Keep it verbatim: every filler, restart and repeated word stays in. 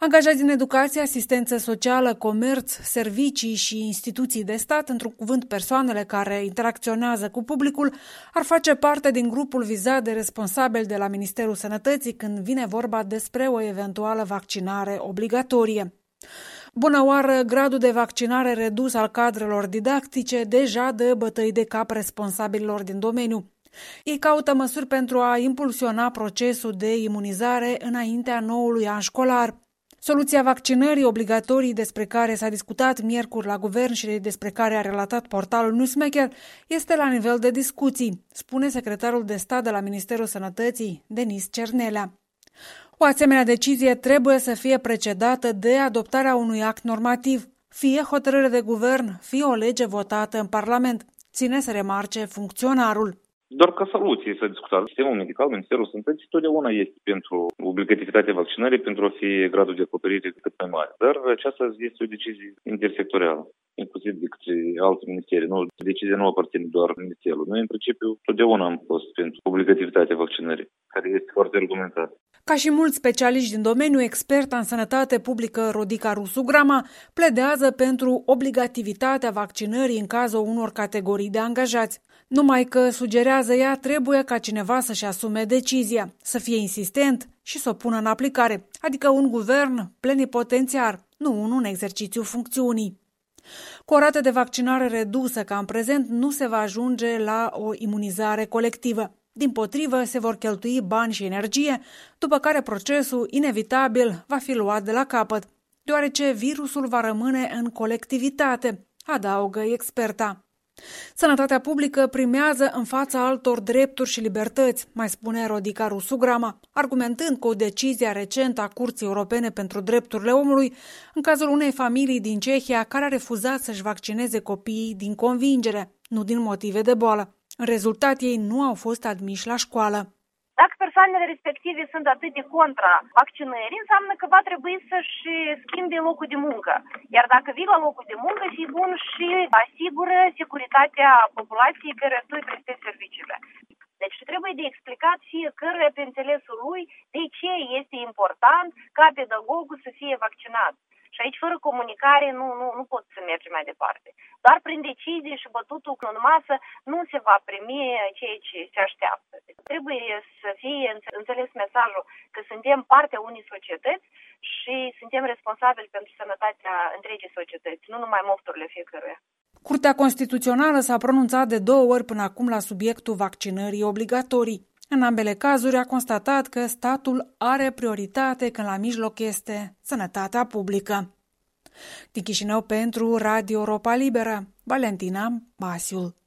Angajați din educație, asistență socială, comerț, servicii și instituții de stat, într-un cuvânt persoanele care interacționează cu publicul, ar face parte din grupul vizat de responsabili de la Ministerul Sănătății când vine vorba despre o eventuală vaccinare obligatorie. Bună oară, gradul de vaccinare redus al cadrelor didactice deja dă bătăi de cap responsabililor din domeniu. Ei caută măsuri pentru a impulsiona procesul de imunizare înaintea noului an școlar. Soluția vaccinării obligatorii despre care s-a discutat miercuri la guvern și despre care a relatat portalul Newsmaker este la nivel de discuții, spune secretarul de stat de la Ministerul Sănătății, Denis Cernelea. O asemenea decizie trebuie să fie precedată de adoptarea unui act normativ, fie hotărâre de guvern, fie o lege votată în Parlament, ține să remarce funcționarul. Doar ca soluție s-a discutat. Sistemul medical, Ministerul Sănătății, totdeauna este pentru obligativitatea vaccinării, pentru a fi gradul de acoperire cât mai mare. Dar aceasta este o decizie intersectorială, inclusiv de către alte ministere. Nu, decizia nu aparține doar Ministerului. Noi, în principiu, totdeauna am fost pentru obligativitatea vaccinării, care este foarte argumentată. Ca și mulți specialiști din domeniu, experta în sănătate publică Rodica Rusu Grama pledează pentru obligativitatea vaccinării în cazul unor categorii de angajați. Numai că, sugerează ea, trebuie ca cineva să-și asume decizia, să fie insistent și să o pună în aplicare, adică un guvern plenipotențiar, nu unul în exercițiu funcțiunii. Cu o rată de vaccinare redusă ca în prezent, nu se va ajunge la o imunizare colectivă. Dimpotrivă, se vor cheltui bani și energie, după care procesul, inevitabil, va fi luat de la capăt, deoarece virusul va rămâne în colectivitate, adaugă experta. Sănătatea publică primează în fața altor drepturi și libertăți, mai spune Rodica Rusu Grama, argumentând cu o decizie recentă a Curții Europene pentru Drepturile Omului în cazul unei familii din Cehia care a refuzat să-și vaccineze copiii din convingere, nu din motive de boală. În rezultat, ei nu au fost admiși la școală. Dacă persoanele respective sunt atât de contra vaccinării, înseamnă că va trebui să-și schimbe locul de muncă. Iar dacă vii la locul de muncă, fii bun și asigură securitatea populației care tu îi prestezi serviciile. Deci trebuie de explicat fiecare pe înțelesul lui de ce este important ca pedagogul să fie vaccinat. Și aici, fără comunicare, nu, nu, nu pot să mergi mai departe. Doar prin decizie și bătutul în masă nu se va primi ceea ce se așteaptă. Trebuie să fie înțeles mesajul că suntem partea unei societăți și suntem responsabili pentru sănătatea întregii societăți, nu numai mofturile fiecăruia. Curtea Constituțională s-a pronunțat de două ori până acum la subiectul vaccinării obligatorii. În ambele cazuri a constatat că statul are prioritate când la mijloc este sănătatea publică. Din Chișinău pentru Radio Europa Liberă, Valentina Basiul.